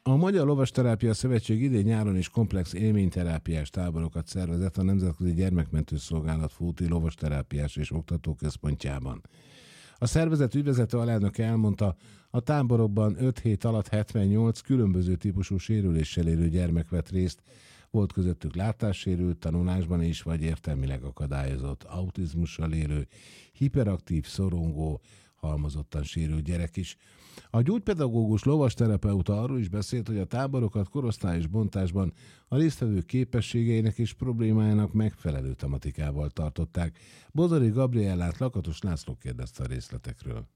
A Magyar Lovasterápia Szövetség idén nyáron is komplex élményterápiás táborokat szervezett a Nemzetközi Gyermekmentő Szolgálat Fóti Lovasterápiás és Oktatóközpontjában. A szervezet ügyvezető alelnöke elmondta, a táborokban 5 hét alatt 78 különböző típusú sérüléssel élő gyermek vett részt, volt közöttük látássérült, tanulásban is vagy értelmileg akadályozott, autizmussal élő, hiperaktív, szorongó, halmozottan sérült gyerek is. A gyógypedagógus lovasterapeuta arról is beszélt, hogy a táborokat korosztályos bontásban a résztvevők képességeinek és problémájának megfelelő tematikával tartották. Bodori Gabriellát Lakatos László kérdezte a részletekről.